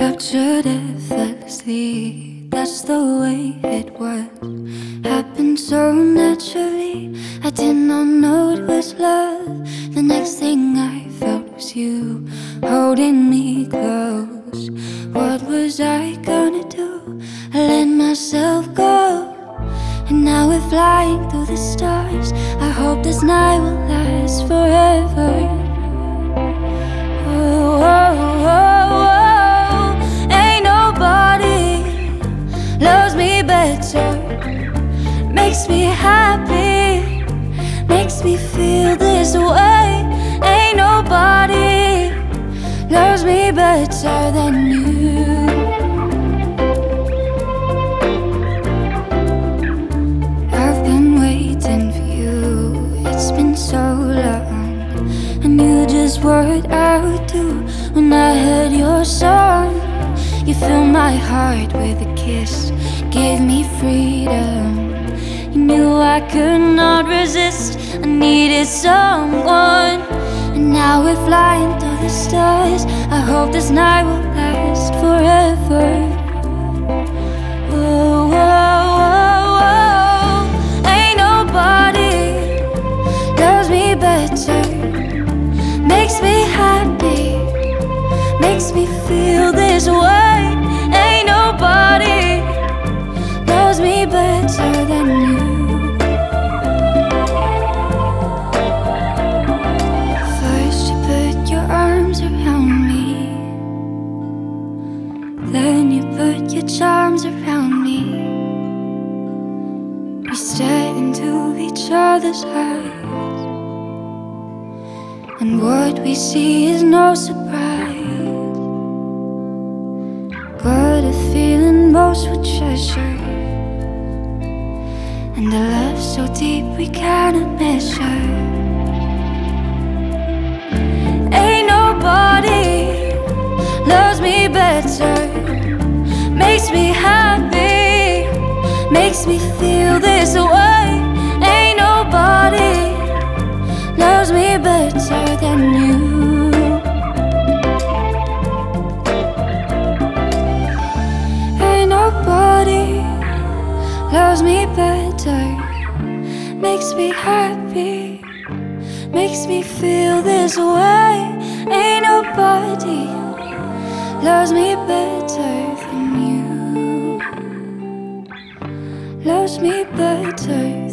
Captured effortlessly, that's the way it was. Happened so naturally, I did not know it was love. The next thing I felt was you holding me close. What was I gonna do? I let myself go, and now we're flying through the stars. I hope this night will last forever. Oh, oh, oh, oh. Ain't nobody loves me better, makes me happy, makes me feel this way. Ain't nobody loves me better than you. I've been waiting for you, it's been so long. I knew just what I would do when I heard your song. You filled my heart with a kiss, gave me freedom. You knew I could not resist, I needed someone. And now we're flying through the stars. I hope this night will last forever. Oh, oh, oh, oh. Ain't nobody loves me better, makes me happy, makes me feel this way. Ain't nobody loves me better than you. First you put your arms around me, then you put your charms around me. We stare into each other's eyes, and what we see is no surprise. Got a feeling most would treasure, and a love so deep we cannot measure. Ain't nobody loves me better, makes me happy, makes me feel this way. Ain't nobody loves me better than you. Ain't nobody loves me better, makes me happy, makes me feel this way. Ain't nobody loves me better than you, loves me better